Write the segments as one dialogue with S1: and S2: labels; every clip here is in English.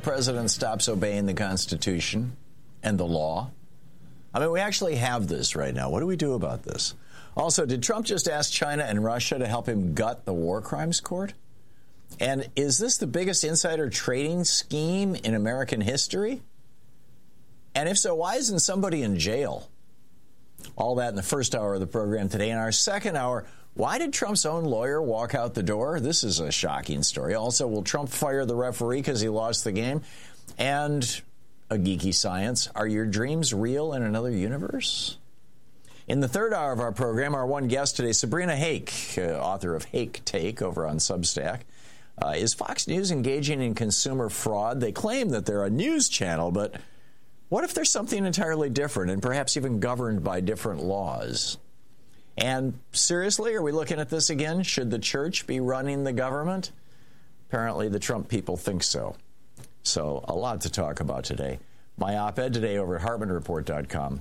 S1: president stops obeying the Constitution and the law? I mean, we actually have this right now. What do we do about this? Also, did Trump just ask China and Russia to help him gut the war crimes court? And is this the biggest insider trading scheme in American history? And if so, why isn't somebody in jail? All that in the first hour of the program today. In our second hour, why did Trump's own lawyer walk out the door? This is a shocking story. Also, will Trump fire the referee because he lost the game? And a geeky science, are your dreams real in another universe? In the third hour of our program, our one guest today, Sabrina Hake, author of Hake Take over on Substack. Is Fox News engaging in consumer fraud? They claim that they're a news channel, but what if there's something entirely different and perhaps even governed by different laws? And seriously, are we looking at this again? Should the church be running the government? Apparently, the Trump people think so. So a lot to talk about today. My op-ed today over at HartmanReport.com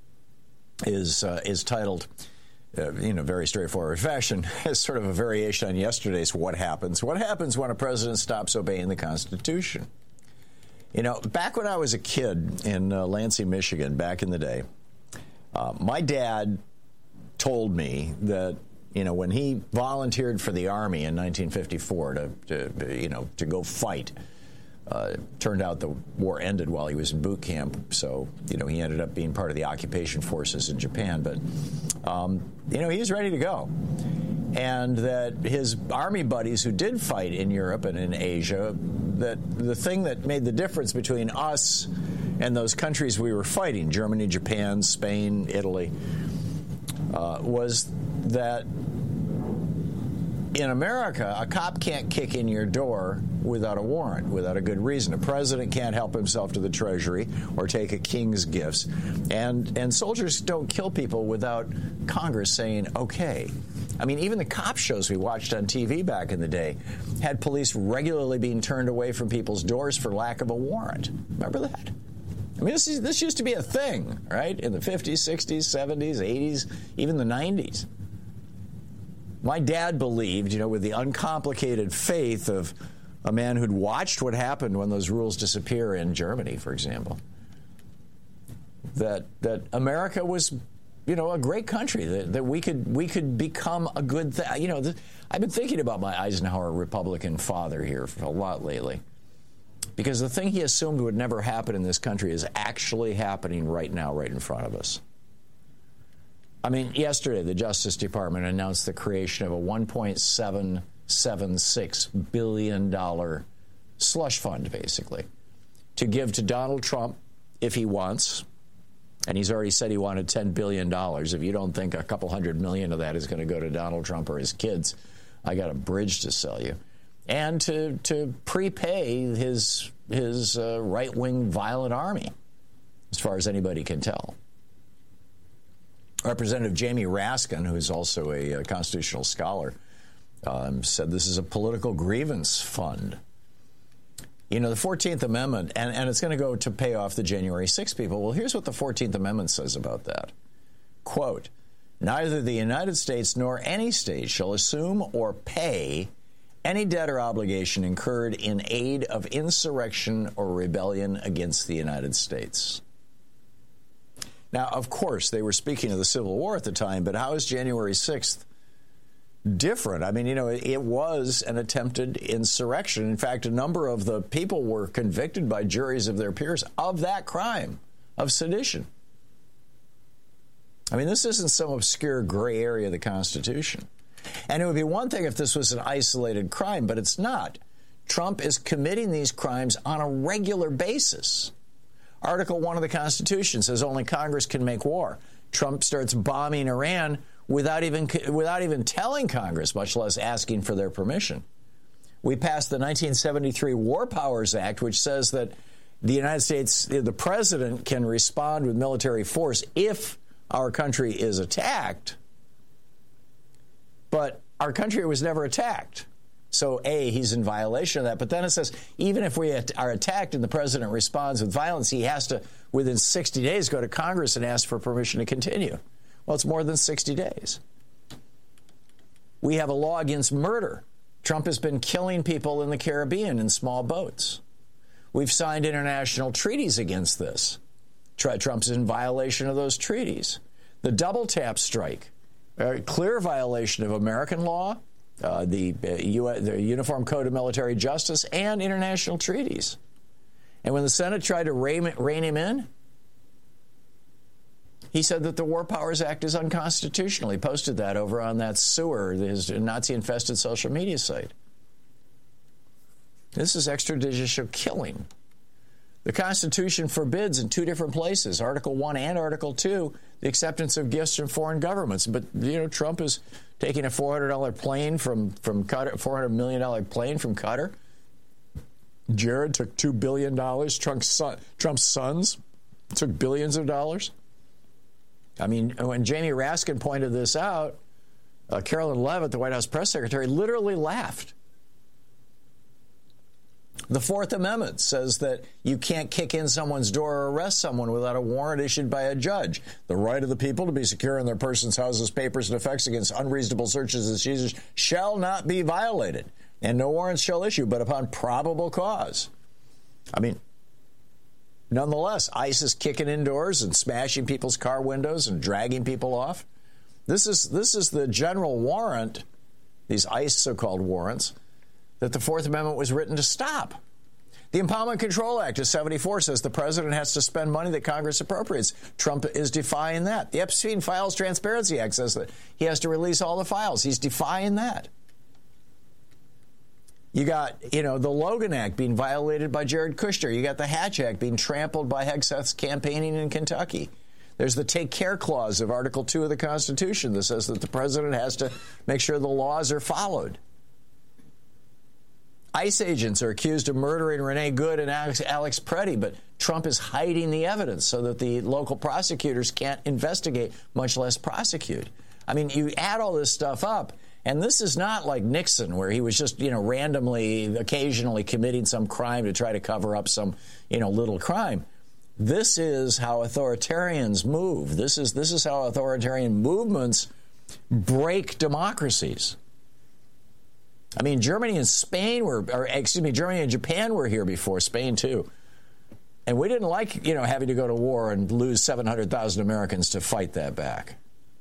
S1: is titled, very straightforward fashion, as sort of a variation on yesterday's What Happens? What happens when a president stops obeying the Constitution? You know, back when I was a kid in Lansing, Michigan, back in the day, my dad told me that, when he volunteered for the Army in 1954 to go fight, turned out the war ended while he was in boot camp. So, he ended up being part of the occupation forces in Japan. But, he was ready to go. And that his Army buddies who did fight in Europe and in Asia, that the thing that made the difference between us and those countries we were fighting, Germany, Japan, Spain, Italy, was that in America, a cop can't kick in your door without a warrant, without a good reason. A president can't help himself to the Treasury or take a king's gifts. And soldiers don't kill people without Congress saying, okay. I mean, even the cop shows we watched on TV back in the day had police regularly being turned away from people's doors for lack of a warrant. Remember that? I mean, this used to be a thing, right? In the 50s, 60s, 70s, 80s, even the 90s. My dad believed, with the uncomplicated faith of a man who'd watched what happened when those rules disappear in Germany, for example, that America was, a great country, that we could become a good thing. I've been thinking about my Eisenhower Republican father here for a lot lately, because the thing he assumed would never happen in this country is actually happening right now, right in front of us. I mean, yesterday, the Justice Department announced the creation of a $1.776 billion slush fund, basically, to give to Donald Trump if he wants. And he's already said he wanted $10 billion. If you don't think a couple $100 million of that is going to go to Donald Trump or his kids, I got a bridge to sell you. And to prepay his right-wing violent army, as far as anybody can tell. Representative Jamie Raskin, who is also a constitutional scholar, said this is a political grievance fund. The 14th Amendment, and it's going to go to pay off the January 6 people. Well, here's what the 14th Amendment says about that. Quote, neither the United States nor any state shall assume or pay any debt or obligation incurred in aid of insurrection or rebellion against the United States. Now, of course, they were speaking of the Civil War at the time, but how is January 6th different? I mean, it was an attempted insurrection. In fact, a number of the people were convicted by juries of their peers of that crime, of sedition. I mean, this isn't some obscure gray area of the Constitution. And it would be one thing if this was an isolated crime, but it's not. Trump is committing these crimes on a regular basis. Article 1 of the Constitution says only Congress can make war. Trump starts bombing Iran without even telling Congress, much less asking for their permission. We passed the 1973 War Powers Act, which says that the United States, the president, can respond with military force if our country is attacked. But our country was never attacked. So, A, he's in violation of that. But then it says, even if we are attacked and the president responds with violence, he has to, within 60 days, go to Congress and ask for permission to continue. Well, it's more than 60 days. We have a law against murder. Trump has been killing people in the Caribbean in small boats. we've signed international treaties against this. Trump's in violation of those treaties. The double tap strike, a clear violation of American law, the Uniform Code of Military Justice, and international treaties. And when the Senate tried to rein him in, he said that the War Powers Act is unconstitutional. He posted that over on that sewer, his Nazi-infested social media site. This is extrajudicial killing. The Constitution forbids in two different places, Article 1 and Article 2, the acceptance of gifts from foreign governments. But, Trump is taking a $400 plane from Qatar, $400 million plane from Qatar. Jared took $2 billion. Trump's sons took billions of dollars. I mean, when Jamie Raskin pointed this out, Carolyn Leavitt, the White House press secretary, literally laughed. The Fourth Amendment says that you can't kick in someone's door or arrest someone without a warrant issued by a judge. The right of the people to be secure in their persons, houses, papers, and effects against unreasonable searches and seizures shall not be violated, and no warrants shall issue but upon probable cause. I mean, nonetheless, ICE is kicking in doors and smashing people's car windows and dragging people off. This is the general warrant, these ICE so-called warrants, that the Fourth Amendment was written to stop. The Impoundment Control Act of 74 says the president has to spend money that Congress appropriates. Trump is defying that. The Epstein Files Transparency Act says that he has to release all the files. He's defying that. You got, the Logan Act being violated by Jared Kushner. You got the Hatch Act being trampled by Hegseth's campaigning in Kentucky. There's the Take Care Clause of Article 2 of the Constitution that says that the president has to make sure the laws are followed. ICE agents are accused of murdering Renee Good and Alex Preddy, but Trump is hiding the evidence so that the local prosecutors can't investigate, much less prosecute. I mean, you add all this stuff up, and this is not like Nixon, where he was just, randomly, occasionally committing some crime to try to cover up some, little crime. This is how authoritarians move. This is how authoritarian movements break democracies. I mean, Germany and Japan were here before, Spain too. And we didn't like, having to go to war and lose 700,000 Americans to fight that back.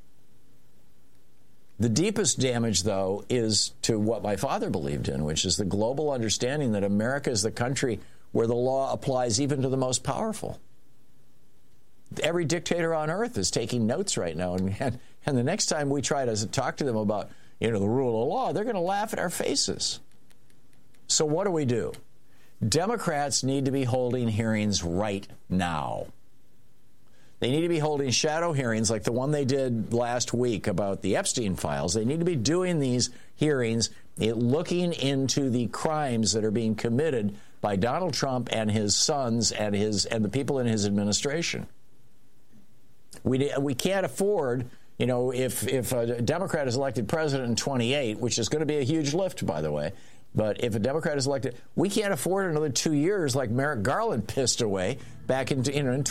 S1: The deepest damage, though, is to what my father believed in, which is the global understanding that America is the country where the law applies even to the most powerful. Every dictator on earth is taking notes right now. And the next time we try to talk to them about the rule of law, they're going to laugh at our faces. So what do? Democrats need to be holding hearings right now. They need to be holding shadow hearings like the one they did last week about the Epstein files. They need to be doing these hearings, looking into the crimes that are being committed by Donald Trump and his sons and the people in his administration. We can't afford, if a Democrat is elected president in 28, which is going to be a huge lift, by the way, but if a Democrat is elected, we can't afford another 2 years like Merrick Garland pissed away back in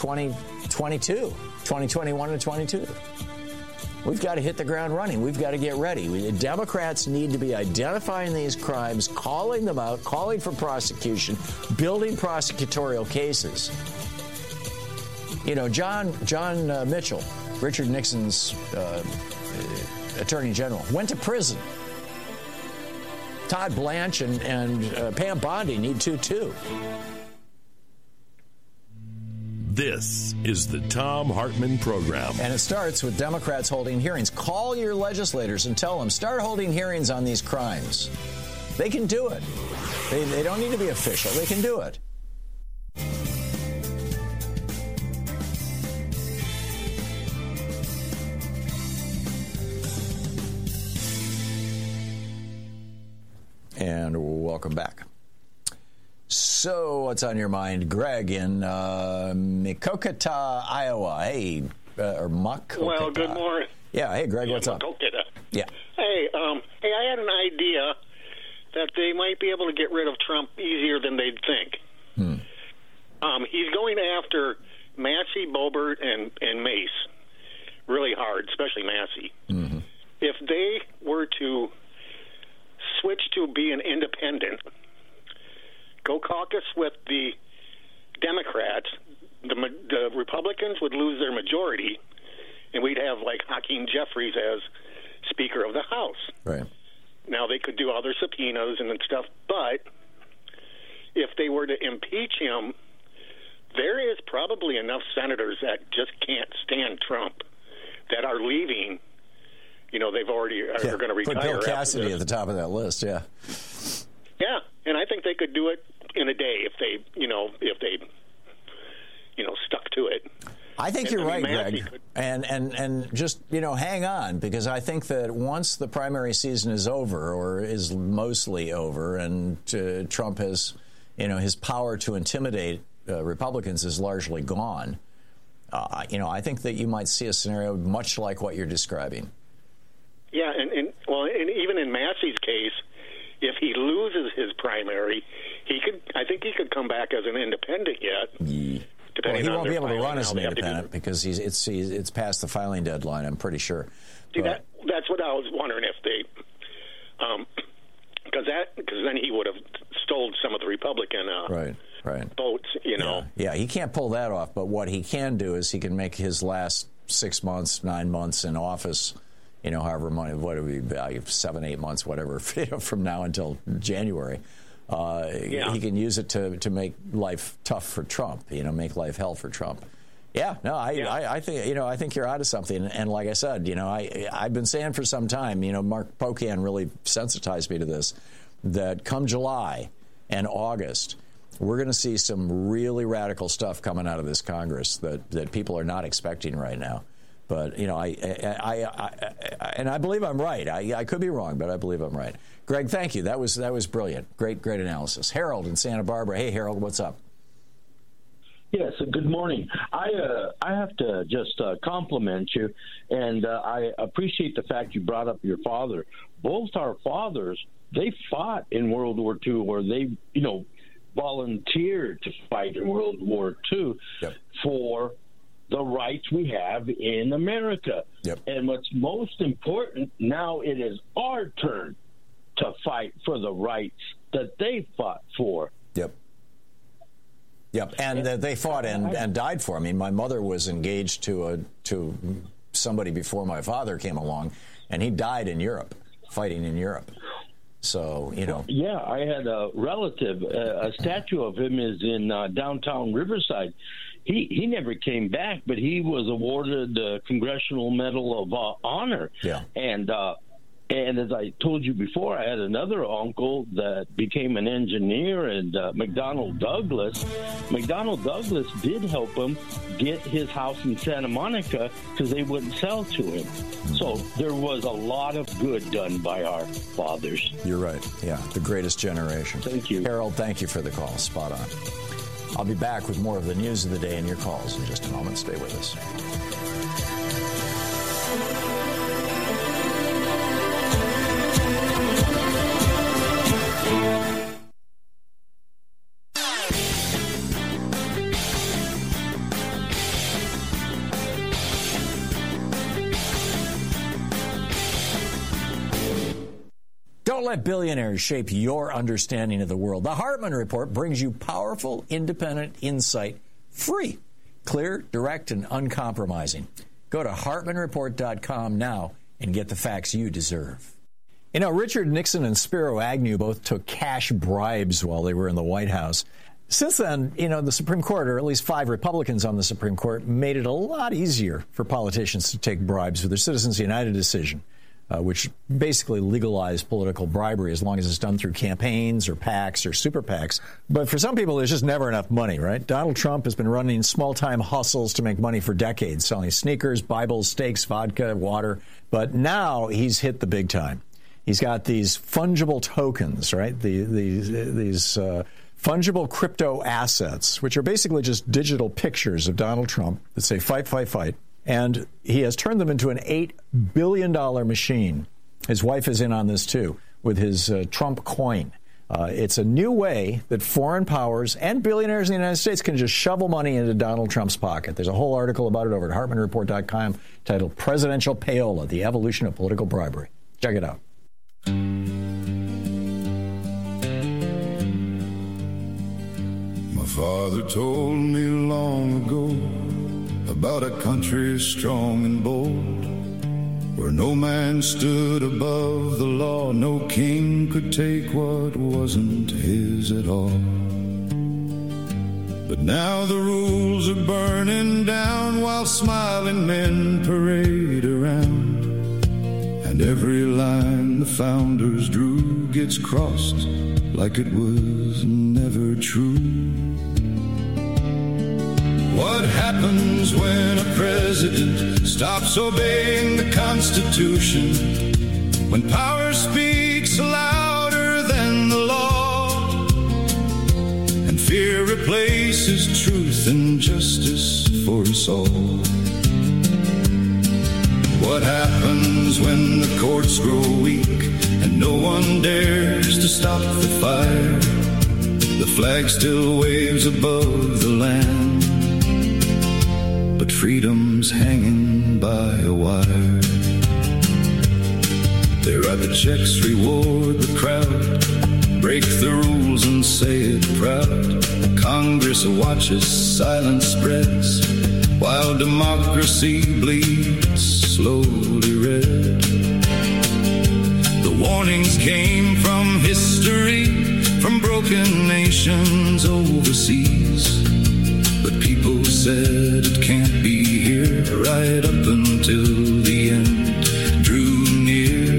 S1: 2021 and 22. We've got to hit the ground running. We've got to get ready. Democrats need to be identifying these crimes, calling them out, calling for prosecution, building prosecutorial cases. John Mitchell, Richard Nixon's attorney general, went to prison. Todd Blanche and Pam Bondi need to, too.
S2: This is the Thom Hartmann Program.
S1: And it starts with Democrats holding hearings. Call your legislators and tell them, start holding hearings on these crimes. They can do it. They don't need to be official. They can do it. And welcome back. So, what's on your mind, Greg, in Maquoketa, Iowa? Hey, or Maquoketa.
S3: Well, good morning.
S1: Yeah, hey, Greg, what's up?
S3: Maquoketa.
S1: Yeah.
S3: Hey, I had an idea that they might be able to get rid of Trump easier than they'd think. He's going after Massey, Boebert, and Mace really hard, especially Massey. Mm-hmm. If they were to switch to be an independent, go caucus with the Democrats, the Republicans would lose their majority, and we'd have like Hakeem Jeffries as Speaker of the House.
S1: Right.
S3: Now, they could do other subpoenas and stuff, but if they were to impeach him, there is probably enough senators that just can't stand Trump that are leaving. You know, they've already are going to retire.
S1: Put Bill Cassidy at the top of that list, yeah.
S3: Yeah, and I think they could do it in a day if they stuck to it.
S1: I think you're right, Greg. And just, hang on, because I think that once the primary season is over, or is mostly over, and Trump has, his power to intimidate Republicans is largely gone, I think that you might see a scenario much like what you're describing.
S3: Yeah, and even in Massey's case, if he loses his primary, I think he could come back as an independent yet.
S1: Yeah. Well, he won't be able to run as an independent because it's past the filing deadline, I'm pretty sure.
S3: See, that's what I was wondering if they, because then he would have stole some of the Republican votes,
S1: Yeah, he can't pull that off, but what he can do is he can make his last 6 months, 9 months in office, however money, what would be value, 7, 8 months, whatever, from now until January. He can use it to make life tough for Trump, make life hell for Trump. I think you're onto something. And like I said, I've been saying for some time, Mark Pocan really sensitized me to this, that come July and August, we're going to see some really radical stuff coming out of this Congress that people are not expecting right now. But, I believe I'm right. I could be wrong, but I believe I'm right. Greg, thank you. That was brilliant. Great analysis. Harold in Santa Barbara. Hey, Harold, what's up?
S4: Yes, good morning. I have to just compliment you, and I appreciate the fact you brought up your father. Both our fathers, they fought in World War II, or they, volunteered to fight in World War II for the rights we have in America. Yep. And what's most important, now it is our turn to fight for the rights that they fought for.
S1: Yep. And they fought and died for. I mean, my mother was engaged to somebody before my father came along, and he died in Europe, fighting in Europe. So,
S4: Yeah, I had a relative, a statue of him is in downtown Riverside. He never came back, but he was awarded the Congressional Medal of Honor. Yeah. And as I told you before, I had another uncle that became an engineer, and McDonnell Douglas. McDonnell Douglas did help him get his house in Santa Monica because they wouldn't sell to him. So there was a lot of good done by our fathers.
S1: You're right. Yeah, the greatest generation.
S4: Thank you.
S1: Harold, thank you for the call. Spot on. I'll be back with more of the news of the day and your calls in just a moment. Stay with us. Don't let billionaires shape your understanding of the world. The Hartman Report brings you powerful, independent insight, free, clear, direct, and uncompromising. Go to HartmanReport.com now and get the facts you deserve. Richard Nixon and Spiro Agnew both took cash bribes while they were in the White House. Since then, the Supreme Court, or at least 5 Republicans on the Supreme Court, made it a lot easier for politicians to take bribes with their Citizens United decision, which basically legalized political bribery as long as it's done through campaigns or PACs or super PACs. But for some people, there's just never enough money, right? Donald Trump has been running small-time hustles to make money for decades, selling sneakers, Bibles, steaks, vodka, water. But now he's hit the big time. He's got these fungible tokens, right? These fungible crypto assets, which are basically just digital pictures of Donald Trump that say, fight, fight, fight. And he has turned them into an $8 billion machine. His wife is in on this, too, with his Trump coin. It's a new way that foreign powers and billionaires in the United States can just shovel money into Donald Trump's pocket. There's a whole article about it over at HartmanReport.com titled Presidential Payola, the Evolution of Political Bribery. Check it out.
S5: My Father told me long ago about a country strong and bold, where no man stood above the law, no king could take what wasn't his at all. But now the rules are burning down while smiling men parade around, and every line the founders drew gets crossed like it was never true. What happens when a president stops obeying the Constitution? When power speaks louder than the law, and fear replaces truth and justice for us all? What happens when the courts grow weak and no one dares to stop the fire? The flag still waves above the land, but freedom's hanging by a wire. They write the checks, reward the crowd, break the rules and say it proud. Congress watches, silence spreads, while democracy bleeds slowly red. The warnings came from history, from broken nations overseas, but people said it can't be here, right up until the end drew near.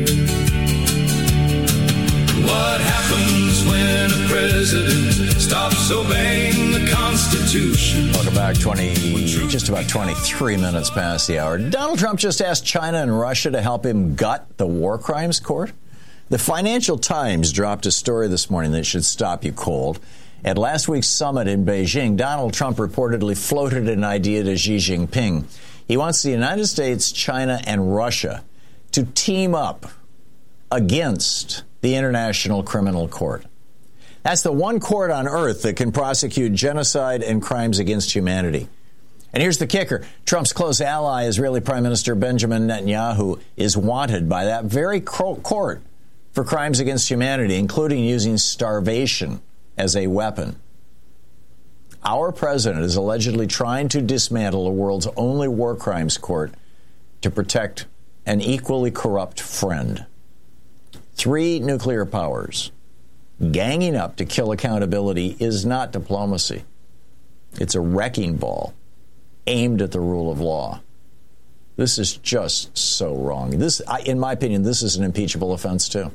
S5: What happens when a president stops obeying the Constitution?
S1: Welcome back. Just about 23 minutes past the hour. Donald Trump just asked China and Russia to help him gut the war crimes court. The Financial Times dropped a story this morning that should stop you cold. At last week's summit in Beijing, Donald Trump reportedly floated an idea to Xi Jinping. He wants the United States, China, and Russia to team up against the International Criminal Court. That's the one court on earth that can prosecute genocide and crimes against humanity. And here's the kicker. Trump's close ally, Israeli Prime Minister Benjamin Netanyahu, is wanted by that very court for crimes against humanity, including using starvation as a weapon. Our president is allegedly trying to dismantle the world's only war crimes court to protect an equally corrupt friend. 3 nuclear powers ganging up to kill accountability is not diplomacy. It's a wrecking ball aimed at the rule of law. This is just so wrong. This, in my opinion, this is an impeachable offense too.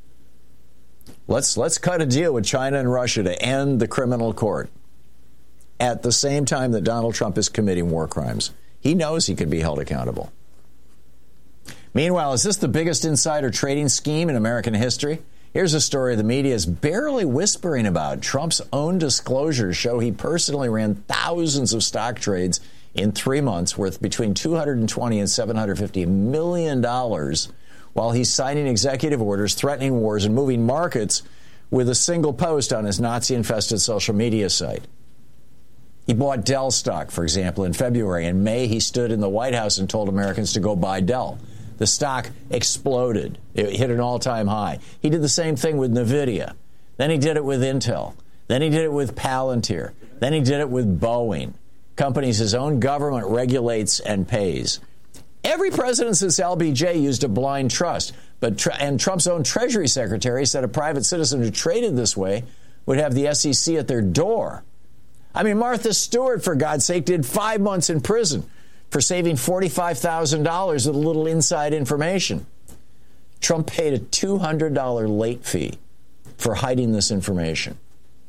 S1: Let's cut a deal with China and Russia to end the criminal court at the same time that Donald Trump is committing war crimes. He knows he could be held accountable. Meanwhile, is this the biggest insider trading scheme in American history? Here's a story the media is barely whispering about. Trump's own disclosures show he personally ran thousands of stock trades in 3 months worth between $220 and $750 million while he's signing executive orders, threatening wars, and moving markets with a single post on his Nazi-infested social media site. He bought Dell stock, for example, in February. In May, he stood in the White House and told Americans to go buy Dell. The stock exploded. It hit an all-time high. He did the same thing with NVIDIA. Then he did it with Intel. Then he did it with Palantir. Then he did it with Boeing, companies his own government regulates and pays. Every president since LBJ used a blind trust, and Trump's own Treasury Secretary said a private citizen who traded this way would have the SEC at their door. I mean, Martha Stewart, for God's sake, did 5 months in prison for saving $45,000 with a little inside information. Trump paid a $200 late fee for hiding this information.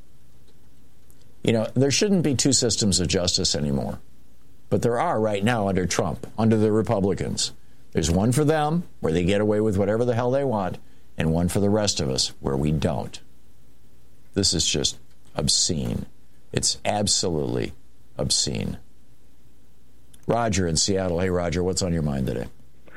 S1: You know, there shouldn't be 2 systems of justice anymore. But there are right now under Trump, under the Republicans. There's one for them, where they get away with whatever the hell they want, and one for the rest of us, where we don't. This is just obscene. It's absolutely obscene. Roger in Seattle. Hey, Roger, what's on your mind today?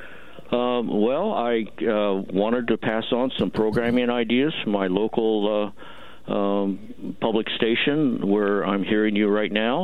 S6: Well, I wanted to pass on some programming ideas from my local public station where I'm hearing you right now,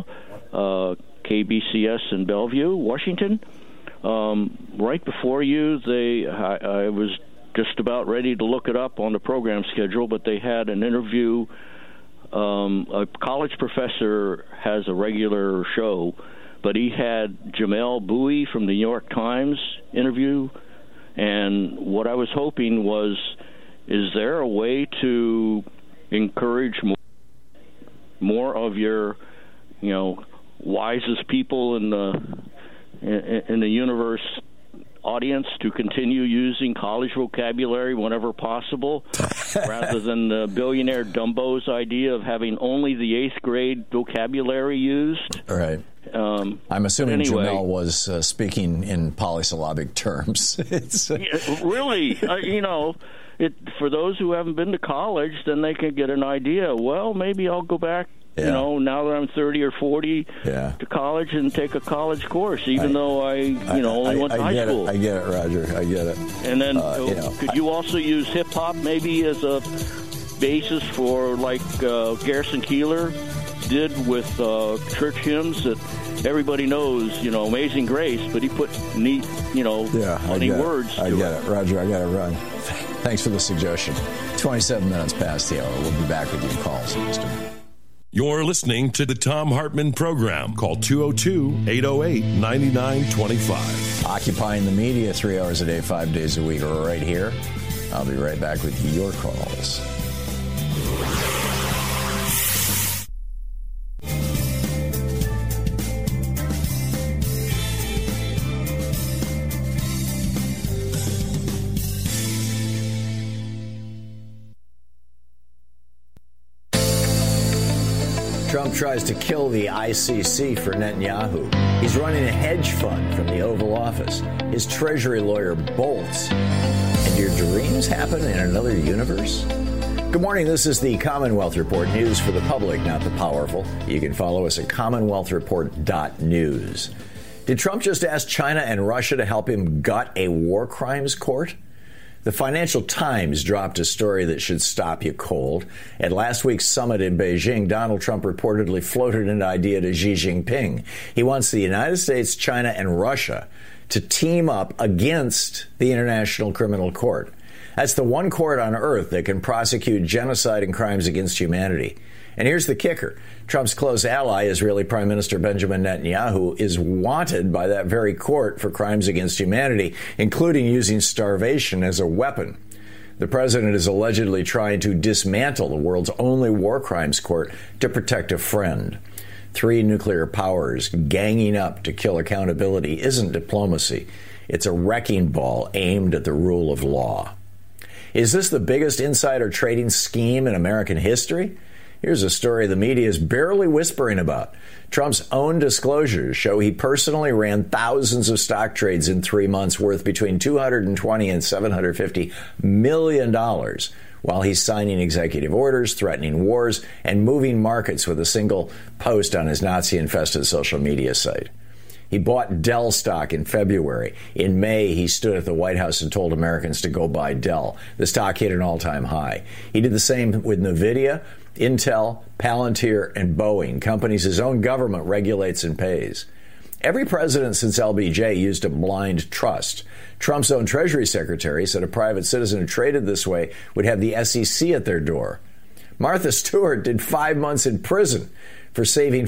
S6: KBCS in Bellevue, Washington. Right before you, I was just about ready to look it up on the program schedule, but they had an interview a college professor has a regular show, but he had Jamel Bowie from the New York Times interview, and what I was hoping was, is there a way to encourage more of your, wisest people in the universe audience to continue using college vocabulary whenever possible, rather than the billionaire Dumbo's idea of having only the 8th grade vocabulary used?
S1: Right. I'm assuming Jamel was speaking in polysyllabic terms.
S6: Really, for those who haven't been to college, then they can get an idea. Well, maybe I'll go back, now that I'm 30 or 40, to college and take a college course, even though I only went to high school.
S1: I get it, Roger. I get it.
S6: And then could you also use hip-hop maybe as a basis for, like Garrison Keillor did with church hymns that everybody knows, Amazing Grace, but he put neat, funny words to
S1: I get it. Roger, I got to run. Thanks for the suggestion. 27 minutes past the hour. We'll be back with your calls in just a minute.
S2: You're listening to the Thom Hartmann Program. Call 202-808-9925.
S1: Occupying the media 3 hours a day, 5 days a week, right here. I'll be right back with your calls. Trump tries to kill the ICC for Netanyahu. He's running a hedge fund from the Oval Office. His Treasury lawyer bolts. And your dreams happen in another universe? Good morning. This is the Commonwealth Report, news for the public, not the powerful. You can follow us at commonwealthreport.news. Did Trump just ask China and Russia to help him gut a war crimes court? The Financial Times dropped a story that should stop you cold. At last week's summit in Beijing, Donald Trump reportedly floated an idea to Xi Jinping. He wants the United States, China, and Russia to team up against the International Criminal Court. That's the one court on earth that can prosecute genocide and crimes against humanity. And here's the kicker. Trump's close ally, Israeli Prime Minister Benjamin Netanyahu, is wanted by that very court for crimes against humanity, including using starvation as a weapon. The president is allegedly trying to dismantle the world's only war crimes court to protect a friend. 3 nuclear powers ganging up to kill accountability isn't diplomacy. It's a wrecking ball aimed at the rule of law. Is this the biggest insider trading scheme in American history? Here's a story the media is barely whispering about. Trump's own disclosures show he personally ran thousands of stock trades in 3 months worth between $220 and $750 million while he's signing executive orders, threatening wars, and moving markets with a single post on his Nazi-infested social media site. He bought Dell stock in February. In May, he stood at the White House and told Americans to go buy Dell. The stock hit an all-time high. He did the same with NVIDIA, Intel, Palantir, and Boeing, companies his own government regulates and pays. Every president since LBJ used a blind trust. Trump's own Treasury Secretary said a private citizen who traded this way would have the SEC at their door. Martha Stewart did 5 months in prison for saving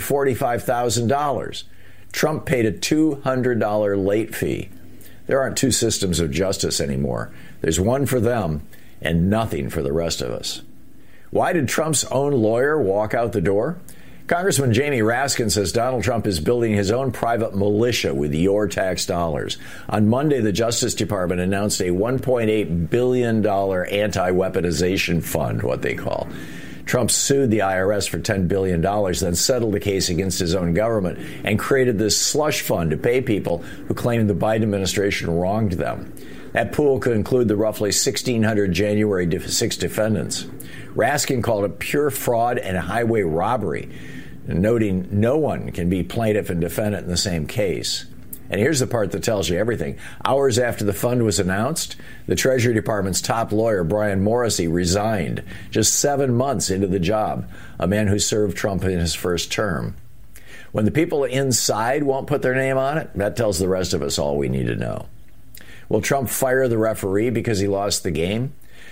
S1: $45,000. Trump paid a $200 late fee. There aren't 2 systems of justice anymore. There's one for them and nothing for the rest of us. Why did Trump's own lawyer walk out the door? Congressman Jamie Raskin says Donald Trump is building his own private militia with your tax dollars. On Monday, the Justice Department announced a $1.8 billion anti-weaponization fund, what they call. Trump sued the IRS for $10 billion, then settled the case against his own government and created this slush fund to pay people who claimed the Biden administration wronged them. That pool could include the roughly 1,600 January 6 defendants. Raskin called it pure fraud and highway robbery, noting no one can be plaintiff and defendant in the same case. And here's the part that tells you everything. Hours after the fund was announced, the Treasury Department's top lawyer, Brian Morrissey, resigned just 7 months into the job, a man who served Trump in his first term. When the people inside won't put their name on it, that tells the rest of us all we need to know. Will Trump fire the referee because he lost the game?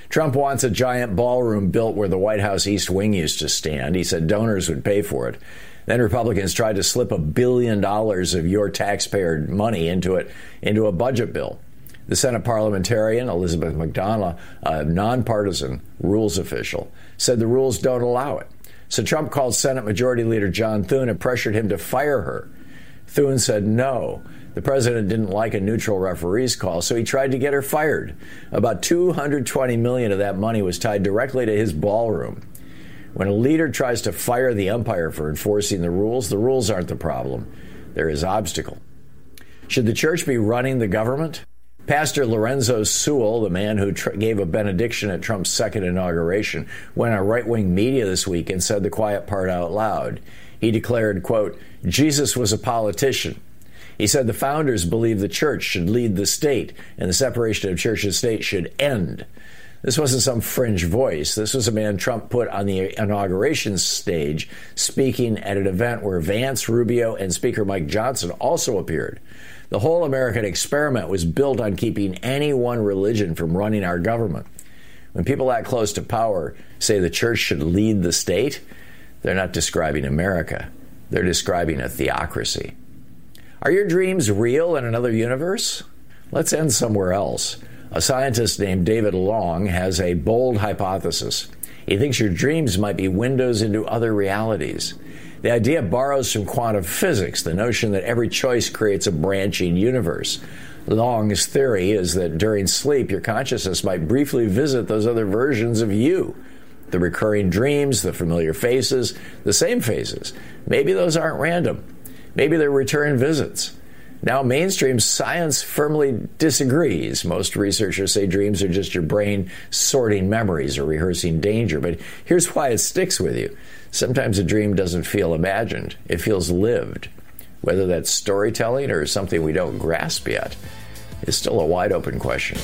S1: Trump wants a giant ballroom built where the White House East Wing used to stand. He said donors would pay for it. Then Republicans tried to slip $1 billion of your taxpayer money into a budget bill. The Senate parliamentarian, Elizabeth McDonough, a nonpartisan rules official, said the rules don't allow it. So Trump called Senate Majority Leader John Thune and pressured him to fire her. Thune said no. The president didn't like a neutral referee's call, so he tried to get her fired. About $220 million of that money was tied directly to his ballroom. When a leader tries to fire the umpire for enforcing the rules aren't the problem. They're his obstacle. Should the church be running the government? Pastor Lorenzo Sewell, the man who gave a benediction at Trump's second inauguration, went on right-wing media this week and said the quiet part out loud. He declared, quote, Jesus was a politician. He said the founders believed the church should lead the state and the separation of church and state should end. This wasn't some fringe voice. This was a man Trump put on the inauguration stage, speaking at an event where Vance, Rubio, and Speaker Mike Johnson also appeared. The whole American experiment was built on keeping any one religion from running our government. When people that close to power say the church should lead the state, they're not describing America. They're describing a theocracy. Are your dreams real in another universe? Let's end somewhere else. A scientist named David Long has a bold hypothesis. He thinks your dreams might be windows into other realities. The idea borrows from quantum physics, the notion that every choice creates a branching universe. Long's theory is that during sleep, your consciousness might briefly visit those other versions of you. The recurring dreams, the familiar faces, the same faces. Maybe those aren't random. Maybe they're return visits. Now, mainstream science firmly disagrees. Most researchers say dreams are just your brain sorting memories or rehearsing danger. But here's why it sticks with you. Sometimes a dream doesn't feel imagined. It feels lived. Whether that's storytelling or something we don't grasp yet is still a wide open question.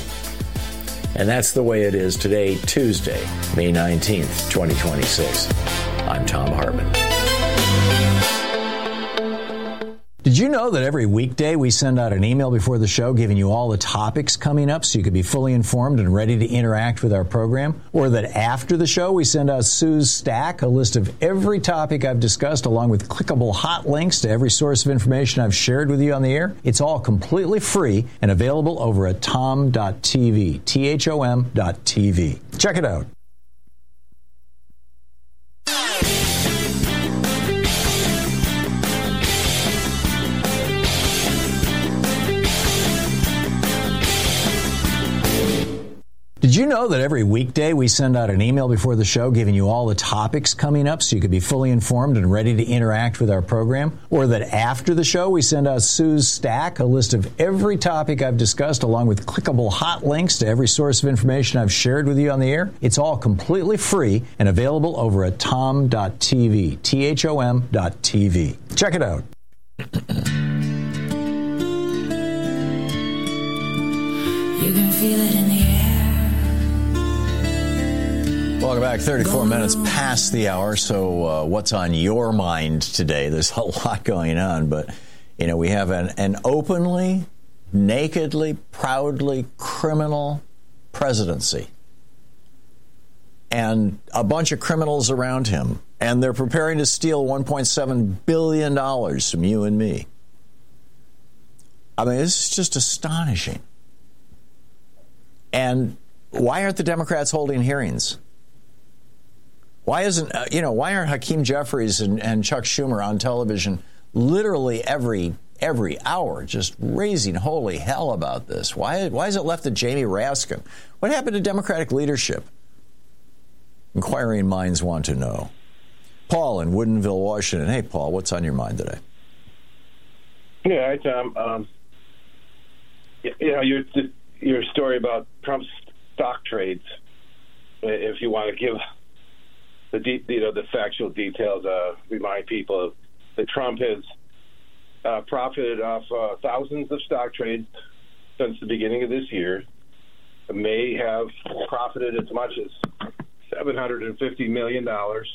S1: And that's the way it is today, Tuesday, May 19th, 2026. I'm Thom Hartmann. Did you know that every weekday we send out an email before the show giving you all the topics coming up so you can be fully informed and ready to interact with our program? Or that after the show we send out Sue's Stack, a list of every topic I've discussed along with clickable hot links to every source of information I've shared with you on the air? It's all completely free and available over at thom.tv, THOM.tv. Check it out. Did you know that every weekday we send out an email before the show giving you all the topics coming up so you can be fully informed and ready to interact with our program? Or that after the show we send out Sue's Stack, a list of every topic I've discussed along with clickable hot links to every source of information I've shared with you on the air? It's all completely free and available over at thom.tv, THOM.tv. Check it out.
S7: You can feel it in the air.
S1: Welcome back. 34 minutes past the hour. So what's on your mind today? There's a lot going on, but, you know, we have an openly, nakedly, proudly criminal presidency and a bunch of criminals around him. And they're preparing to steal $1.7 billion from you and me. I mean, this is just astonishing. And why aren't the Democrats holding hearings? Why isn't, why aren't Hakeem Jeffries and Chuck Schumer on television literally every hour just raising holy hell about this? Why is it left to Jamie Raskin? What happened to Democratic leadership? Inquiring minds want to know. Paul in Woodinville, Washington. Hey, Paul, what's on your mind today?
S8: Yeah, hi, Tom. Your story about Trump's stock trades, if you want to give the factual details, remind people that Trump has profited off thousands of stock trades since the beginning of this year. May have profited as much as $750 million.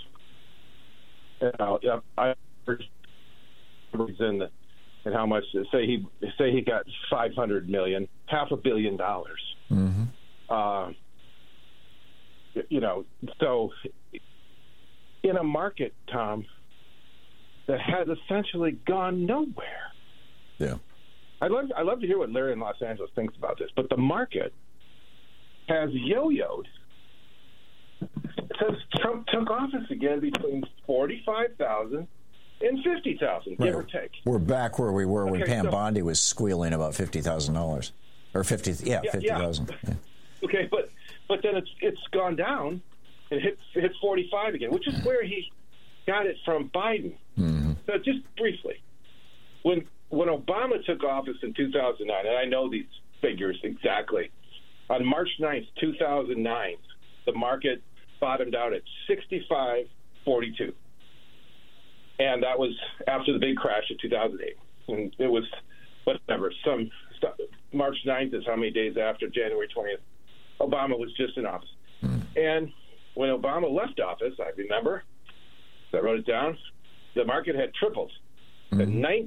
S8: And how much? Say he got $500 million, $500 million. Mm-hmm. So in a market, Tom, that has essentially gone nowhere.
S1: Yeah.
S8: I'd love to hear what Larry in Los Angeles thinks about this, but the market has yo-yoed since Trump took office again between 45,000 and 50,000, give or take.
S1: We're back where we were when Pam Bondi was squealing about $50,000 or 50,000. Yeah.
S8: Okay, but then it's gone down and hit 45 again, which is where he got it from Biden.
S1: Mm-hmm.
S8: So just briefly, when Obama took office in 2009, and I know these figures exactly, on March 9th, 2009, the market bottomed out at 65.42. And that was after the big crash of 2008. And it was, whatever, March 9th is how many days after January 20th. Obama was just in office. And when Obama left office, I remember, I wrote it down, the market had tripled at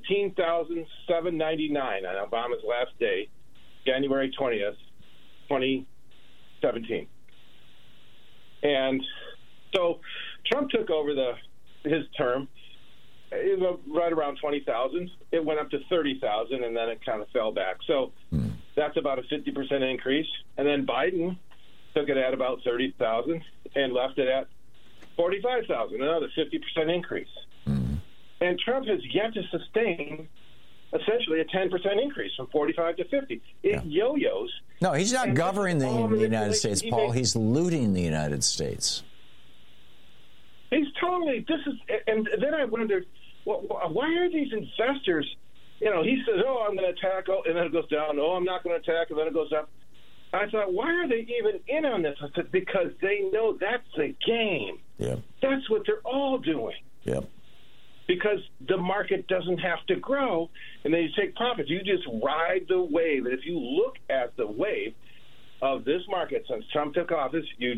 S8: 19,799 on Obama's last day, January 20th, 2017. And so Trump took over his term. It was right around 20,000. It went up to 30,000, and then it kind of fell back. So that's about a 50% increase. And then Biden took it at about 30,000 and left it at 45,000, another 50% increase. And Trump has yet to sustain essentially a 10% increase from 45 to 50. It yo-yos.
S1: No, he's not governing the United States, Paul. He's looting the United States.
S8: He's totally, and then I wondered, why are these investors, he says, I'm going to attack, and then it goes down, I'm not going to attack, and then it goes up. I thought, why are they even in on this? I said, because they know that's the game.
S1: Yep.
S8: That's what they're all doing.
S1: Yep.
S8: Because the market doesn't have to grow, and then you take profits. You just ride the wave. And if you look at the wave of this market since Trump took office, you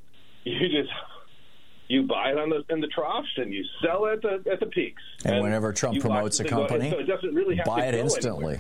S8: buy it in the troughs and you sell it at the peaks.
S1: And whenever Trump promotes a company,
S8: so it doesn't really have
S1: buy
S8: to
S1: it instantly.
S8: Anywhere.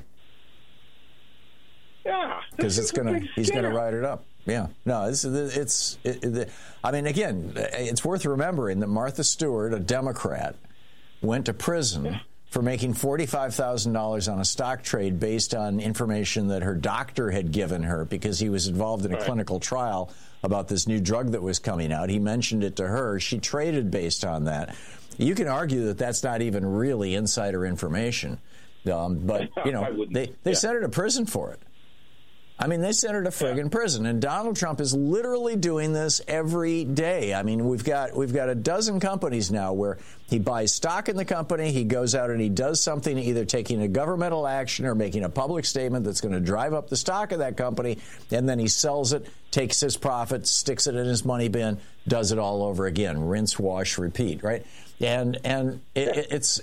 S8: Yeah,
S1: because he's going to ride it up. Yeah, no, I mean, again, it's worth remembering that Martha Stewart, a Democrat, went to prison for making $45,000 on a stock trade based on information that her doctor had given her because he was involved in a clinical trial about this new drug that was coming out. He mentioned it to her. She traded based on that. You can argue that that's not even really insider information, but they sent her to prison for it. I mean, they sent her to friggin' prison, and Donald Trump is literally doing this every day. I mean, we've got a dozen companies now where he buys stock in the company, he goes out and he does something, either taking a governmental action or making a public statement that's going to drive up the stock of that company, and then he sells it, takes his profit, sticks it in his money bin, does it all over again, rinse, wash, repeat, right? And it's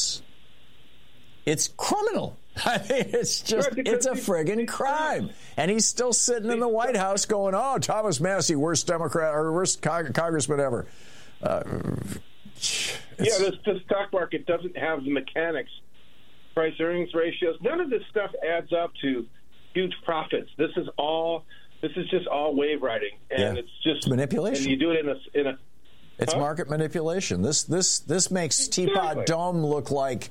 S1: criminal. I mean, it's a friggin' crime. And he's still sitting in the White House going, Thomas Massie, worst Democrat or worst congressman ever.
S8: The stock market doesn't have the mechanics, price-earnings ratios. None of this stuff adds up to huge profits. This is just all wave riding, and it's just
S1: manipulation.
S8: And you do it in a
S1: It's market manipulation. This makes Teapot Dome look like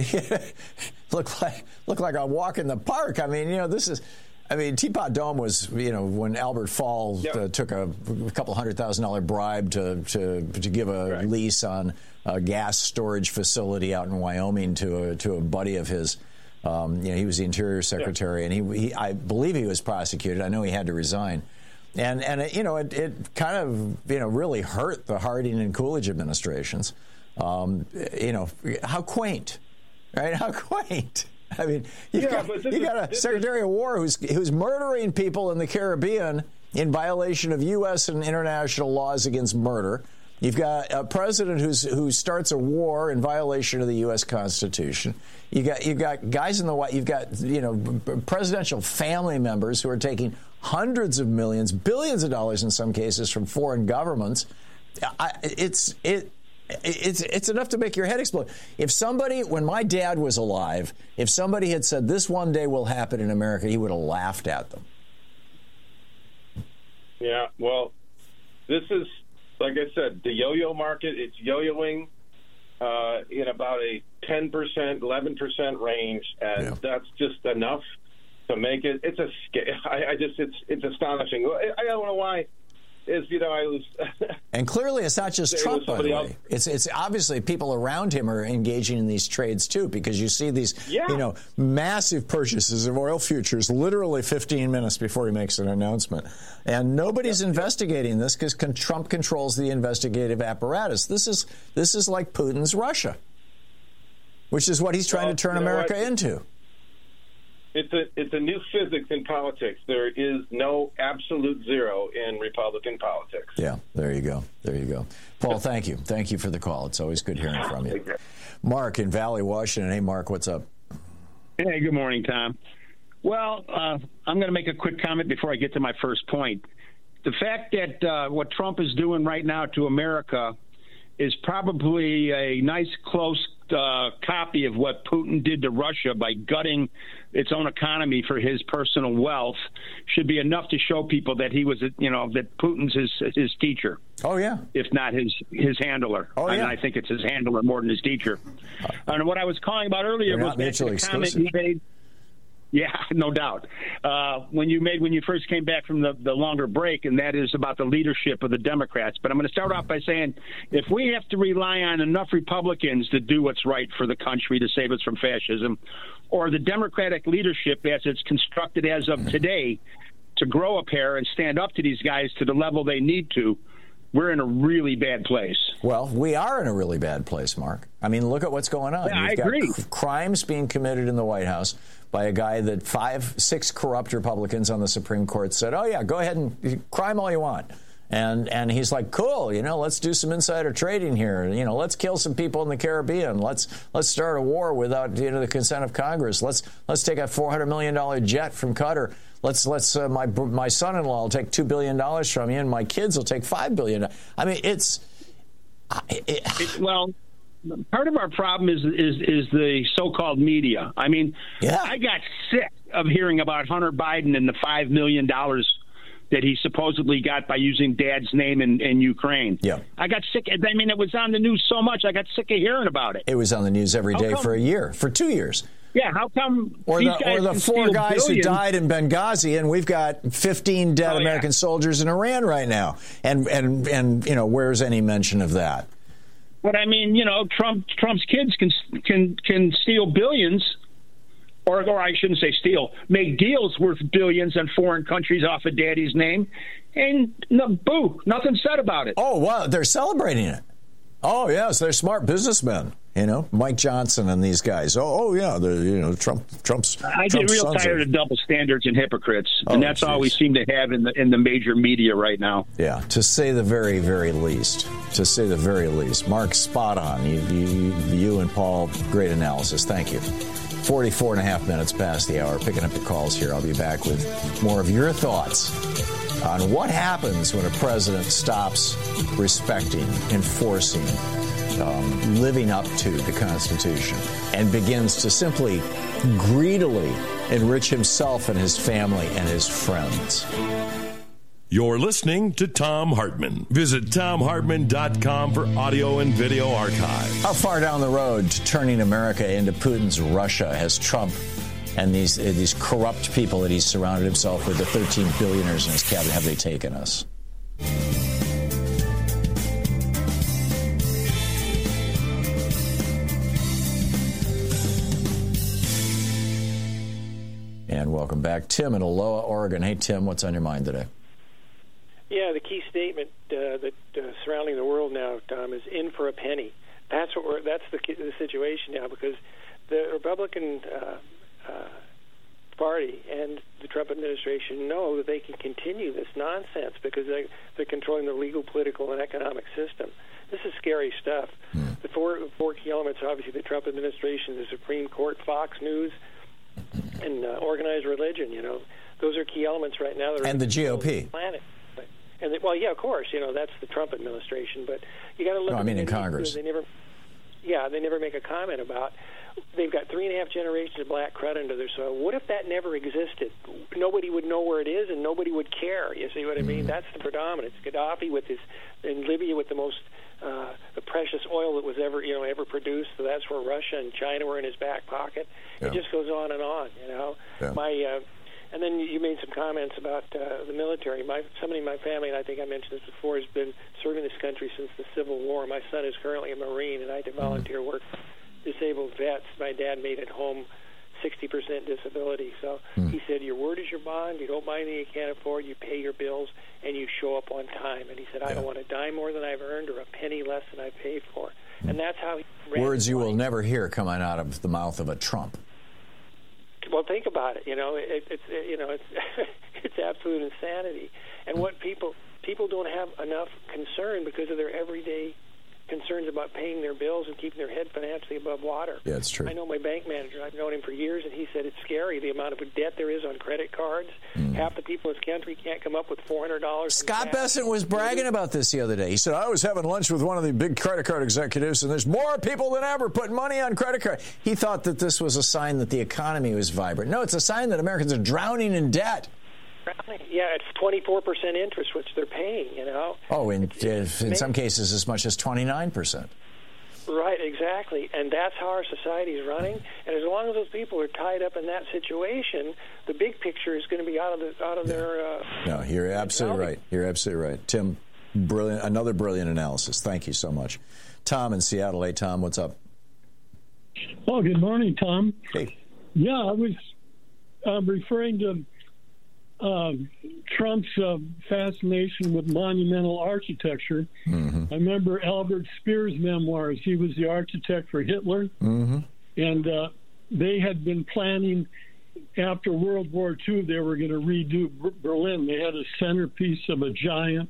S1: a walk in the park. I mean, Teapot Dome was, when Albert Fall took a couple $100,000 bribe to give a lease on a gas storage facility out in Wyoming to a buddy of his. He was the Interior Secretary, and he I believe he was prosecuted. I know he had to resign. And it kind of, really hurt the Harding and Coolidge administrations. How quaint, right? How quaint. I mean, you got a Secretary of War who's murdering people in the Caribbean in violation of U.S. and international laws against murder. You've got a president who starts a war in violation of the U.S. Constitution. You've got guys in the White. You've got presidential family members who are taking hundreds of millions, billions of dollars in some cases from foreign governments. It's enough to make your head explode. If somebody, when my dad was alive, if somebody had said this one day will happen in America, he would have laughed at them.
S8: Yeah, well, this is, like I said, the yo-yo market. It's yo-yoing in about a 10%, 11% range, and that's just enough to make it. It's it's astonishing. I don't know why. I was.
S1: And clearly, it's not just Trump, by the way. It's obviously people around him are engaging in these trades too, because you see these, massive purchases of oil futures literally 15 minutes before he makes an announcement, and nobody's investigating this because Trump controls the investigative apparatus. This is like Putin's Russia, which is what he's trying to turn America into.
S8: It's a new physics in politics. There is no absolute zero in Republican politics.
S1: Yeah, there you go. Paul, thank you. Thank you for the call. It's always good hearing from you. Mark in Valley, Washington. Hey, Mark, what's up?
S9: Hey, good morning, Tom. Well, I'm going to make a quick comment before I get to my first point. The fact that what Trump is doing right now to America is probably a nice, close copy of what Putin did to Russia by gutting its own economy for his personal wealth, should be enough to show people that he was, that Putin's his teacher.
S1: Oh, yeah.
S9: If not his handler. Oh, yeah. And I think it's his handler more than his teacher. And what I was calling about earlier was the comment you made. Yeah, no doubt. When you first came back from the longer break, and that is about the leadership of the Democrats. But I'm going to start off by saying, if we have to rely on enough Republicans to do what's right for the country to save us from fascism, or the Democratic leadership as it's constructed as of today to grow a pair and stand up to these guys to the level they need to, we're in a really bad place.
S1: Well, we are in a really bad place, Mark. I mean, look at what's going on.
S9: Yeah, I agree.
S1: Crimes being committed in the White House by a guy that 6 corrupt Republicans on the Supreme Court said, oh, yeah, go ahead and crime all you want. And he's like, cool, let's do some insider trading here. Let's kill some people in the Caribbean. Let's start a war without the consent of Congress. Let's take a $400 million jet from Qatar. Let's my son-in-law will take $2 billion from you, and my kids will take $5 billion. I mean,
S9: well, part of our problem is the so-called media. I mean, I got sick of hearing about Hunter Biden and the $5 million that he supposedly got by using Dad's name in Ukraine. Yeah, I got sick. I mean, it was on the news so much, I got sick of hearing about it.
S1: It was on the news every day for a year, for 2 years.
S9: Yeah, how come?
S1: Or the 4 guys who died in Benghazi, and we've got 15 dead American soldiers in Iran right now. And where's any mention of that?
S9: But I mean, Trump's kids can steal billions, or I shouldn't say steal, make deals worth billions in foreign countries off of Daddy's name, and nothing said about it.
S1: Oh, wow, they're celebrating it. Oh, yes, they're smart businessmen. Mike Johnson and these guys. Oh yeah, Trump's.
S9: I get real tired of double standards and hypocrites, and that's all we seem to have in the major media right now.
S1: Yeah, to say the very, very least. Mark, spot on. You and Paul, great analysis. Thank you. 44 and a half minutes past the hour. Picking up the calls here. I'll be back with more of your thoughts on what happens when a president stops respecting, enforcing, living up to the Constitution and begins to simply greedily enrich himself and his family and his friends.
S2: You're listening to Thom Hartmann. Visit ThomHartmann.com for audio and video archive.
S1: How far down the road to turning America into Putin's Russia has Trump and these corrupt people that he's surrounded himself with, the 13 billionaires in his cabinet, have they taken us? And welcome back. Tim in Aloha, Oregon. Hey, Tim, what's on your mind today?
S10: Yeah, the key statement surrounding the world now, Tom, is in for a penny. That's the situation now, because the Republican Party and the Trump administration know that they can continue this nonsense because they're controlling the legal, political, and economic system. This is scary stuff. The four key elements, obviously, the Trump administration, the Supreme Court, Fox News, and organized religion. Those are key elements right now.
S1: And the GOP.
S10: Planet. And of course, that's the Trump administration. But you got to look.
S1: No, I mean in Congress.
S10: they never make a comment about. They've got 3.5 generations of black crud under their soil. What if that never existed? Nobody would know where it is, and nobody would care. You see what I mean? That's the predominance. Gaddafi in Libya with the most the precious oil that was ever produced. So that's where Russia and China were in his back pocket. Yeah. It just goes on and on. Yeah. And then you made some comments about the military. Somebody in my family, and I think I mentioned this before, has been serving this country since the Civil War. My son is currently a Marine, and I did volunteer work for disabled vets. My dad made it home 60% disability. So he said, your word is your bond. You don't buy anything you can't afford. You pay your bills, and you show up on time. And he said, I don't want to die more than I've earned or a penny less than I paid for. And that's how he ran.
S1: Words you will never hear coming out of the mouth of a Trump.
S10: Well, think about it. It's it's absolute insanity. And what people don't have enough concern because of their everyday concerns about paying their bills and keeping their head financially above water.
S1: Yeah, it's true.
S10: I know my bank manager. I've known him for years, and he said it's scary, the amount of debt there is on credit cards. Half the people in this country can't come up with $400.
S1: Scott Bessent was bragging about this the other day. He said, I was having lunch with one of the big credit card executives, and there's more people than ever putting money on credit card. He thought that this was a sign that the economy was vibrant. No, it's a sign that Americans are drowning in debt.
S10: Yeah, it's 24% interest, which they're paying,
S1: Oh, in some cases as much as 29%.
S10: Right, exactly. And that's how our society is running. And as long as those people are tied up in that situation, the big picture is going to be out of their...
S1: No, you're absolutely right. You're absolutely right. Tim, brilliant. Another brilliant analysis. Thank you so much. Tom in Seattle. Hey, Tom, what's up?
S11: Oh, good morning, Tom.
S1: Hey.
S11: Yeah, I was referring to Trump's fascination with monumental architecture. I remember Albert Speer's memoirs. He was the architect for Hitler, and they had been planning after World War II. They were going to redo Berlin. They had a centerpiece of a giant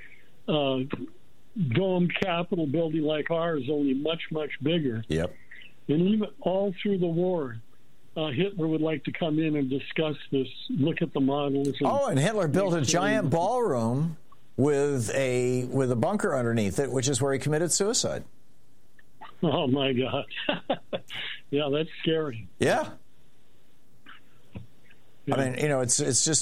S11: domed Capitol building like ours, only much, much bigger.
S1: Yep.
S11: And even all through the war, Hitler would like to come in and discuss this, look at the models.
S1: And Hitler built a giant ballroom with a bunker underneath it, which is where he committed suicide.
S11: Oh my God! Yeah, that's scary.
S1: Yeah. I mean, it's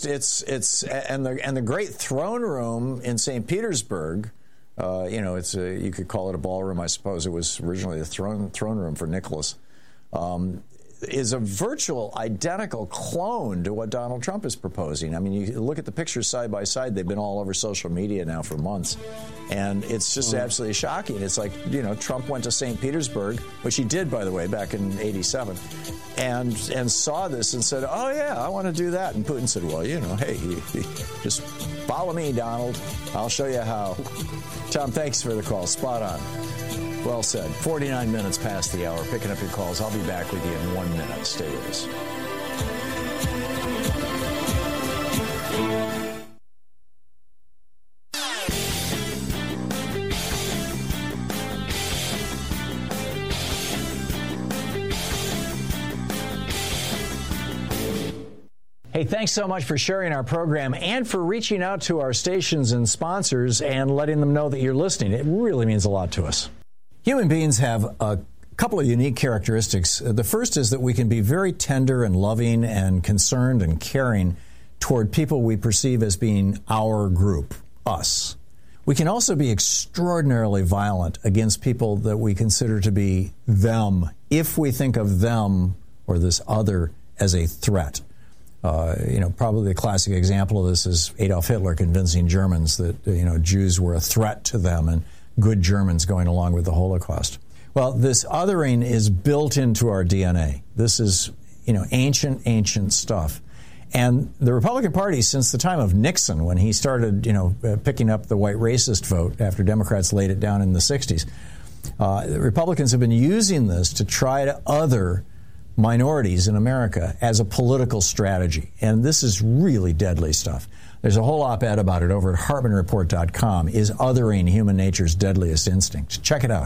S1: the great throne room in St. Petersburg. It's you could call it a ballroom, I suppose. It was originally a throne room for Nicholas. Is a virtual identical clone to what Donald Trump is proposing. I mean, you look at the pictures side by side. They've been all over social media now for months. And it's just absolutely shocking. It's like, Trump went to St. Petersburg, which he did, by the way, back in '87, and saw this and said, oh, yeah, I want to do that. And Putin said, well, hey, just follow me, Donald. I'll show you how. Tom, thanks for the call. Spot on. Well said. 49 minutes past the hour. Picking up your calls. I'll be back with you in 1 minute. Stay with us. Hey, thanks so much for sharing our program and for reaching out to our stations and sponsors and letting them know that you're listening. It really means a lot to us. Human beings have a couple of unique characteristics. The first is that we can be very tender and loving and concerned and caring toward people we perceive as being our group, us. We can also be extraordinarily violent against people that we consider to be them, if we think of them or this other as a threat. Probably the classic example of this is Adolf Hitler convincing Germans that, Jews were a threat to them and good Germans going along with the Holocaust. Well, this othering is built into our DNA. This is, ancient stuff. And the Republican Party, since the time of Nixon, when he started, picking up the white racist vote after Democrats laid it down in the 60s, the Republicans have been using this to try to other minorities in America as a political strategy. And this is really deadly stuff. There's a whole op-ed about it over at HartmanReport.com. Is othering human nature's deadliest instinct? Check it out.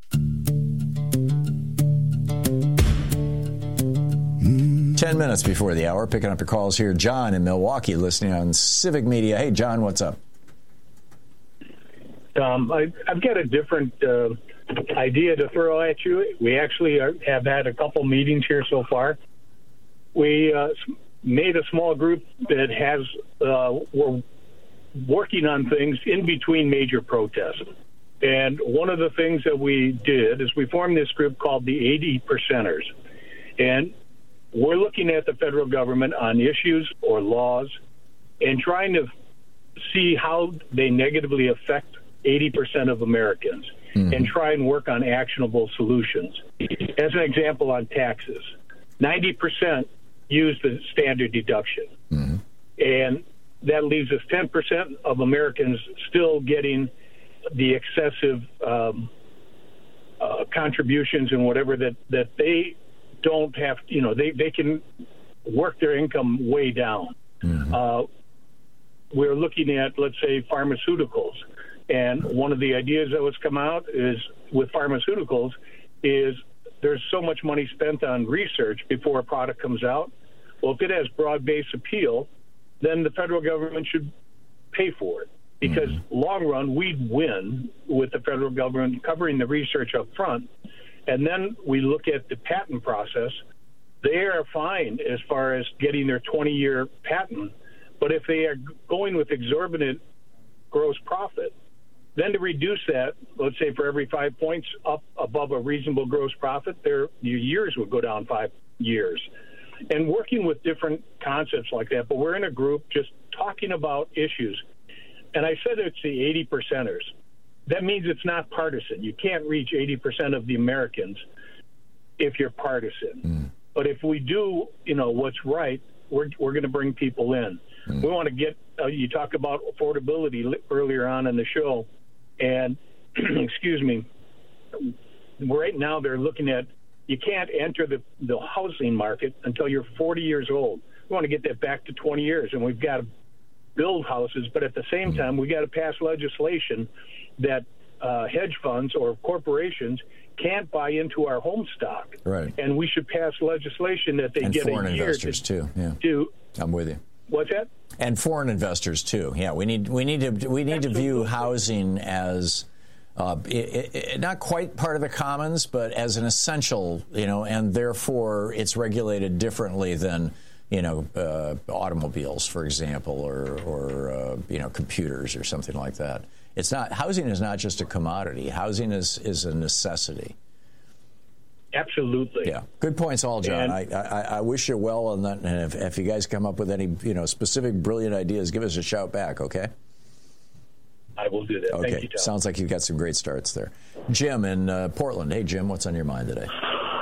S1: 10 minutes before the hour, picking up your calls here. John in Milwaukee, listening on Civic Media. Hey, John, what's up?
S12: I've got a different idea to throw at you. We actually have had a couple meetings here so far. We made a small group that we're working on things in between major protests. And one of the things that we did is we formed this group called the 80%ers. And we're looking at the federal government on issues or laws and trying to see how they negatively affect 80% of Americans and try and work on actionable solutions. As an example, on taxes, 90% use the standard deduction. And that leaves us 10% of Americans still getting the excessive contributions and whatever that they don't have, they can work their income way down. We're looking at, let's say, pharmaceuticals. And one of the ideas that was come out is with pharmaceuticals is there's so much money spent on research before a product comes out. Well, if it has broad-based appeal, then the federal government should pay for it. Because long run, we'd win with the federal government covering the research up front. And then we look at the patent process. They are fine as far as getting their 20-year patent. But if they are going with exorbitant gross profit, then to reduce that, let's say for every 5 points up above a reasonable gross profit, your years would go down 5 years. And working with different concepts like that. But we're in a group just talking about issues. And I said it's the 80%ers. That means it's not partisan. You can't reach 80% of the Americans if you're partisan. But if we do, what's right, we're going to bring people in. We want to get, you talk about affordability earlier on in the show, and, excuse me, right now they're looking at, you can't enter the housing market until you're 40 years old. We want to get that back to 20 years, and we've got to build houses, but at the same time, we got to pass legislation that hedge funds or corporations can't buy into our home stock.
S1: Right.
S12: And we should pass legislation that they
S1: and
S12: get
S1: foreign
S12: a year
S1: investors too. Yeah.
S12: I'm
S1: with you.
S12: What's that?
S1: And foreign investors too. Yeah, we need to view housing as not quite part of the commons, but as an essential, and therefore it's regulated differently than automobiles, for example, or computers or something like that. It's not, housing is not just a commodity. Housing is a necessity.
S12: Absolutely.
S1: Yeah. Good points all, John. I wish you well on that. And if you guys come up with any, specific brilliant ideas, give us a shout back, okay?
S12: I will do that.
S1: Okay.
S12: Thank you, Tom.
S1: Sounds like you've got some great starts there. Jim in Portland. Hey, Jim, what's on your mind today?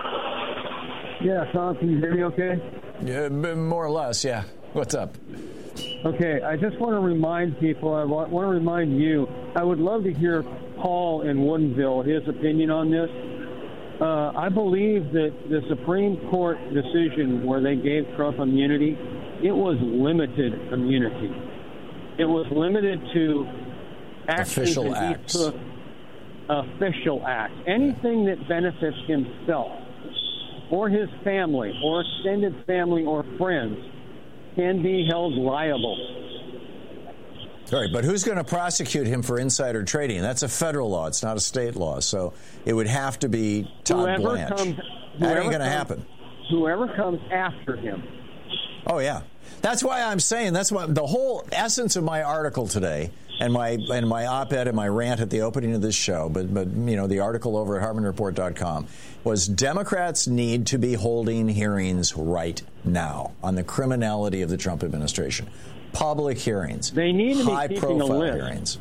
S13: Yeah, Tom, can you hear me okay?
S1: Yeah, more or less, yeah. What's up?
S13: Okay, I just want to remind people, I want to remind you, I would love to hear Paul in Woodinville, his opinion on this. I believe that the Supreme Court decision where they gave Trump immunity, it was limited immunity. It was limited to actions
S1: official
S13: that
S1: acts.
S13: He took, official acts. Anything that benefits himself or his family or extended family or friends can be held liable.
S1: All right, but who's going to prosecute him for insider trading? That's a federal law. It's not a state law. So it would have to be Todd Blanche. That ain't going to happen.
S13: Whoever comes after him.
S1: Oh, yeah. That's why I'm saying, that's what the whole essence of my article today and my op-ed and my rant at the opening of this show, but the article over at HartmanReport.com was Democrats need to be holding hearings right now on the criminality of the Trump administration. Public hearings.
S13: They need to be
S1: high-profile hearings.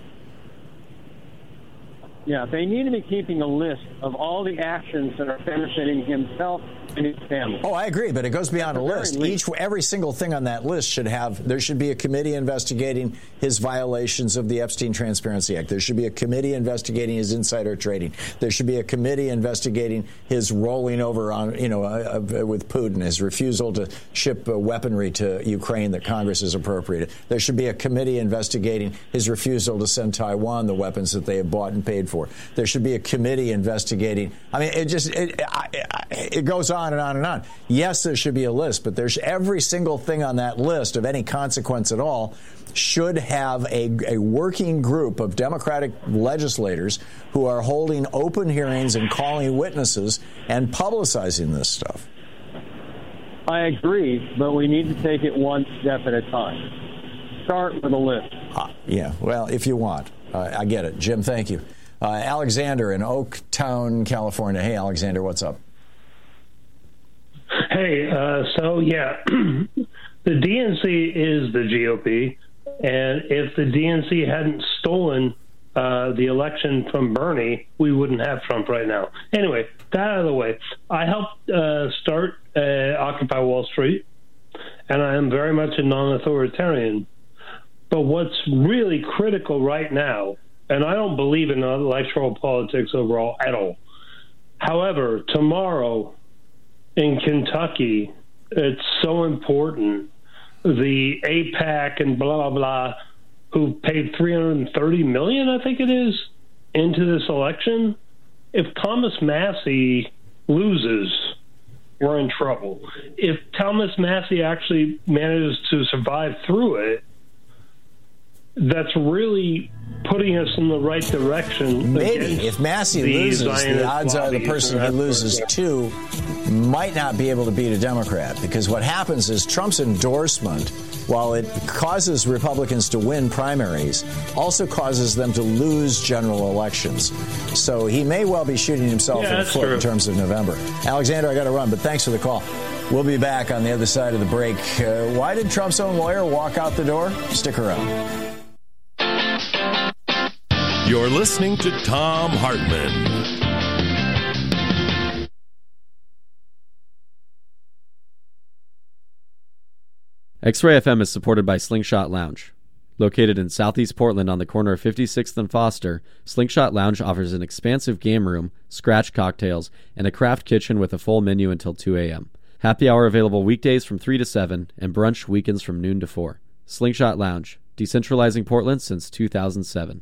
S13: Yeah, they need to be keeping a list of all the actions that are benefiting himself and his family.
S1: Oh, I agree, but it goes beyond a list. Every single thing on that list there should be a committee investigating his violations of the Epstein Transparency Act. There should be a committee investigating his insider trading. There should be a committee investigating his rolling over on, with Putin, his refusal to ship weaponry to Ukraine that Congress has appropriated. There should be a committee investigating his refusal to send Taiwan the weapons that they have bought and paid for. There should be a committee investigating. I mean, it goes on on and on and on. Yes, there should be a list, but there's every single thing on that list of any consequence at all should have a working group of Democratic legislators who are holding open hearings and calling witnesses and publicizing this stuff.
S13: I agree, but we need to take it one step at a time. Start with a list.
S1: Yeah, well, if you want. I get it. Jim, thank you. Alexander in Oaktown, California. Hey, Alexander, what's up?
S14: Hey, the DNC is the GOP, and if the DNC hadn't stolen the election from Bernie, we wouldn't have Trump right now. Anyway, that out of the way. I helped start Occupy Wall Street, and I am very much a non-authoritarian. But what's really critical right now, and I don't believe in electoral politics overall at all. However, tomorrow in Kentucky, it's so important. The AIPAC and blah, blah, blah, who paid $330 million, I think it is, into this election. If Thomas Massie loses, we're in trouble. If Thomas Massie actually manages to survive through it, that's really putting us in the right direction.
S1: Maybe. If Massie loses, the odds are the person he loses to might not be able to beat a Democrat. Because what happens is Trump's endorsement, while it causes Republicans to win primaries, also causes them to lose general elections. So he may well be shooting himself in the foot in terms of November. Alexander, I got to run, but thanks for the call. We'll be back on the other side of the break. Why did Trump's own lawyer walk out the door? Stick around.
S2: You're listening to Thom Hartmann.
S15: X-Ray FM is supported by Slingshot Lounge. Located in southeast Portland on the corner of 56th and Foster, Slingshot Lounge offers an expansive game room, scratch cocktails, and a craft kitchen with a full menu until 2 a.m. Happy hour available weekdays from 3 to 7 and brunch weekends from noon to 4. Slingshot Lounge, decentralizing Portland since 2007.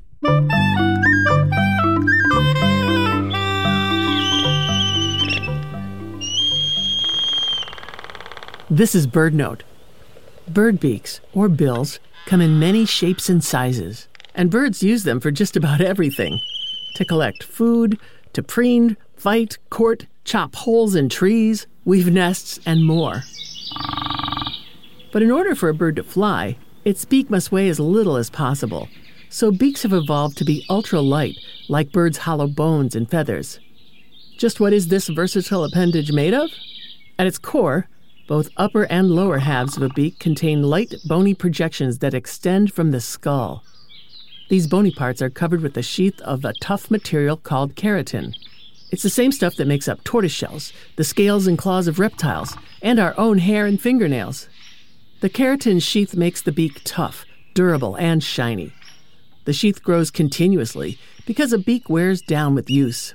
S16: This is BirdNote. Bird beaks, or bills, come in many shapes and sizes, and birds use them for just about everything. To collect food, to preen, fight, court, chop holes in trees, weave nests, and more. But in order for a bird to fly, its beak must weigh as little as possible. So beaks have evolved to be ultra-light, like birds' hollow bones and feathers. Just what is this versatile appendage made of? At its core, both upper and lower halves of a beak contain light, bony projections that extend from the skull. These bony parts are covered with a sheath of a tough material called keratin. It's the same stuff that makes up tortoiseshells, the scales and claws of reptiles, and our own hair and fingernails. The keratin sheath makes the beak tough, durable, and shiny. The sheath grows continuously because a beak wears down with use.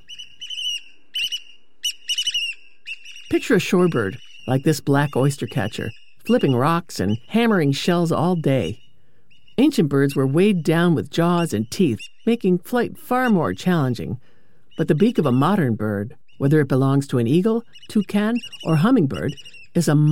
S16: Picture a shorebird, like this black oystercatcher, flipping rocks and hammering shells all day. Ancient birds were weighed down with jaws and teeth, making flight far more challenging. But the beak of a modern bird, whether it belongs to an eagle, toucan, or hummingbird, is a